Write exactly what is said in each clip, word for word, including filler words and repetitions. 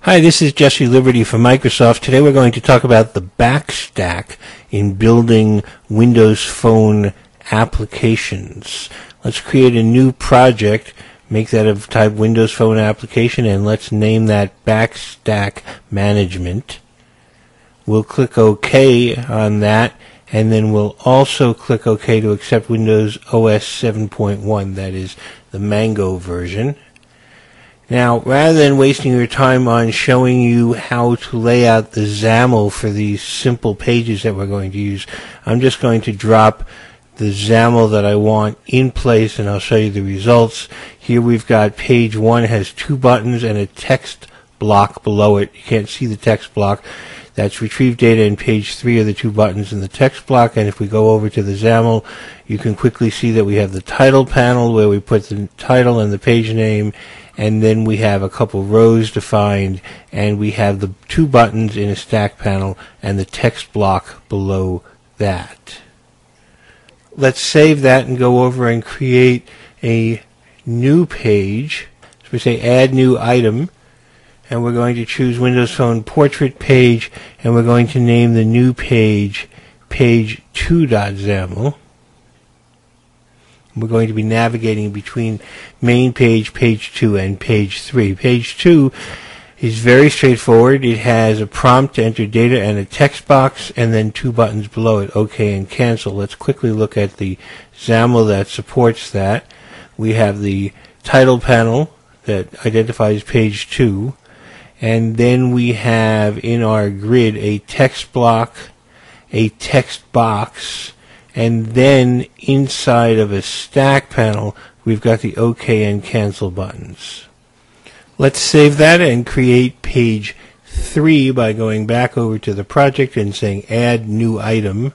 Hi, this is Jesse Liberty from Microsoft. Today we're going to talk about the backstack in building Windows Phone applications. Let's create a new project, make that of type Windows Phone application, and let's name that Backstack Management. We'll click OK on that, and then we'll also click OK to accept Windows O S seven point one, that is the Mango version. Now, rather than wasting your time on showing you how to lay out the XAML for these simple pages that we're going to use, I'm just going to drop the XAML that I want in place, and I'll show you the results. Here we've got page one has two buttons and a text block below it. You can't see the text block. That's retrieve data, and page three are the two buttons in the text block. And if we go over to the XAML, you can quickly see that we have the title panel where we put the title and the page name, and then we have a couple rows defined, and we have the two buttons in a stack panel and the text block below that. Let's save that and go over and create a new page. So we say add new item, and we're going to choose Windows Phone Portrait Page, and we're going to name the new page page two dot XAML. We're going to be navigating between main page, page two, and page three. Page two is very straightforward. It has a prompt to enter data and a text box, and then two buttons below it, OK and Cancel. Let's quickly look at the XAML that supports that. We have the title panel that identifies page two, and then we have in our grid a text block, a text box, and then inside of a stack panel, we've got the OK and Cancel buttons. Let's save that and create page three by going back over to the project and saying Add New Item.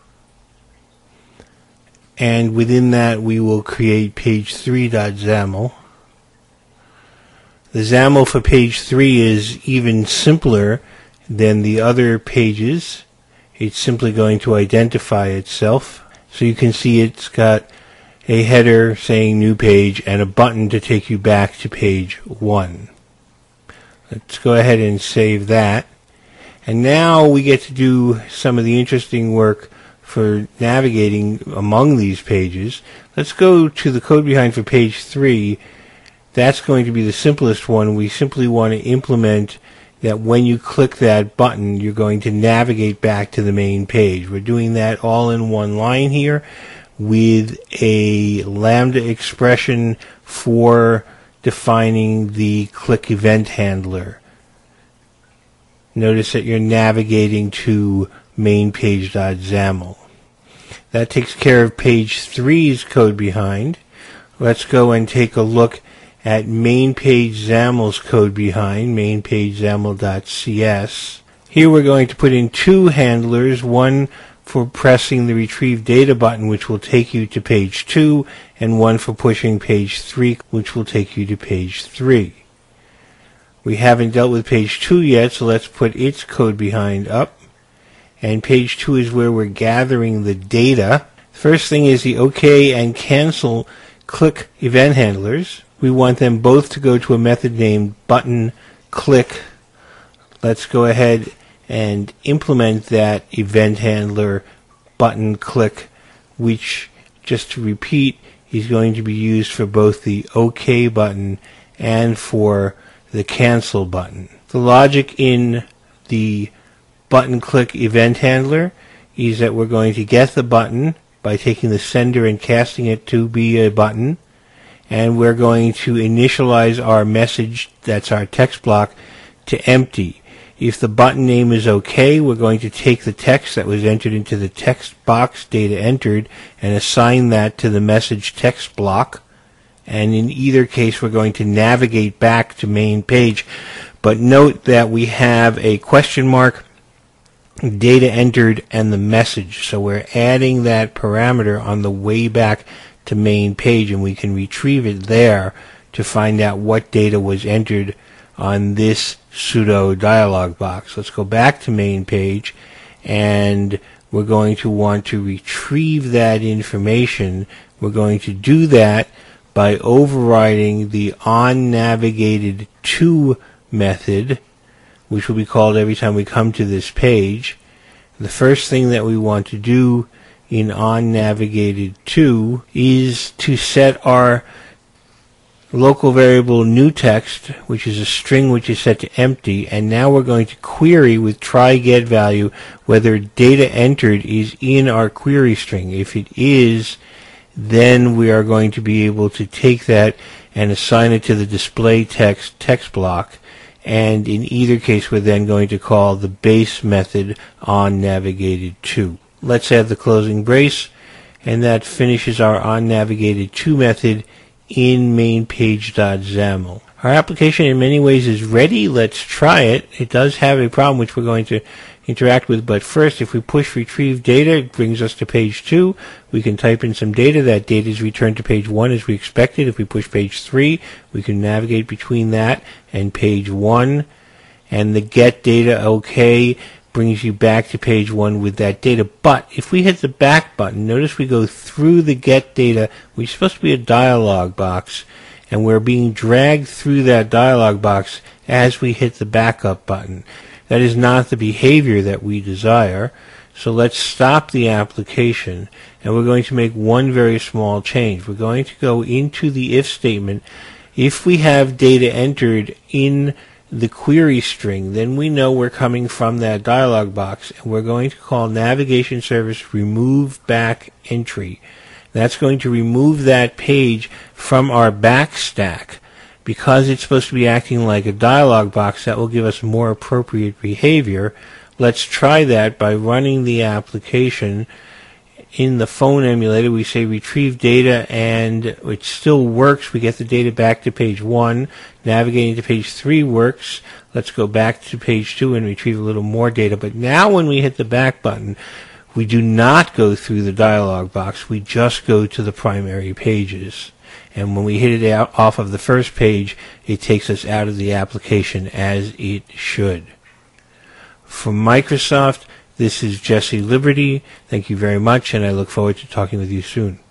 And within that, we will create page three dot XAML. The XAML for page three is even simpler than the other pages. It's simply going to identify itself. So you can see it's got a header saying new page and a button to take you back to page one. Let's go ahead and save that. And now we get to do some of the interesting work for navigating among these pages. Let's go to the code behind for page three. That's going to be the simplest one. We simply want to implement that when you click that button, you're going to navigate back to the main page. We're doing that all in one line here with a Lambda expression for defining the click event handler. Notice that you're navigating to main page dot XAML. That takes care of page three's code behind. Let's go and take a look at main page XAML's code behind, main page XAML dot C S. Here we're going to put in two handlers, one for pressing the retrieve data button, which will take you to page two, and one for pushing page three, which will take you to page three. We haven't dealt with page two yet, so let's put its code behind up. And page two is where we're gathering the data. First thing is the OK and Cancel click event handlers. We want them both to go to a method named button click. Let's go ahead and implement that event handler button click, which, just to repeat, is going to be used for both the OK button and for the Cancel button. The logic in the button click event handler is that we're going to get the button by taking the sender and casting it to be a button, and we're going to initialize our message, that's our text block, to empty. If the button name is OK, we're going to take the text that was entered into the text box data entered and assign that to the message text block. And in either case, we're going to navigate back to main page. But note that we have a question mark, data entered, and the message. So we're adding that parameter on the way back to main page, and we can retrieve it there to find out what data was entered on this pseudo dialog box. Let's go back to main page, and we're going to want to retrieve that information. We're going to do that by overriding the onNavigated to method which will be called every time we come to this page. The first thing that we want to do in onNavigated to is to set our local variable new text, which is a string which is set to empty, and now we're going to query with try get value whether data entered is in our query string. If it is, then we are going to be able to take that and assign it to the display text text block, and in either case we're then going to call the base method onNavigated to. Let's add the closing brace, and that finishes our onNavigated to method in mainpage.xaml. Our application in many ways is ready. Let's try it. It does have a problem which we're going to interact with, but first, if we push retrieve data, it brings us to page two. We can type in some data. That data is returned to page one as we expected. If we push page three, we can navigate between that and page one, and the get data okay brings you back to page one with that data. But if we hit the back button, notice we go through the get data, which is supposed to be a dialog box, and we're being dragged through that dialog box as we hit the backup button. That is not the behavior that we desire. So let's stop the application, and we're going to make one very small change. We're going to go into the if statement. If we have data entered in the query string, then we know we're coming from that dialog box, and we're going to call navigation service remove back entry. That's going to remove that page from our back stack. Because it's supposed to be acting like a dialog box, that will give us more appropriate behavior. Let's try that by running the application. In the phone emulator, we say retrieve data, and it still works. We get the data back to page one. Navigating to page three works. Let's go back to page two and retrieve a little more data. But now when we hit the back button, we do not go through the dialog box. We just go to the primary pages. And when we hit it out off of the first page, it takes us out of the application as it should. From Microsoft, this is Jesse Liberty. Thank you very much, and I look forward to talking with you soon.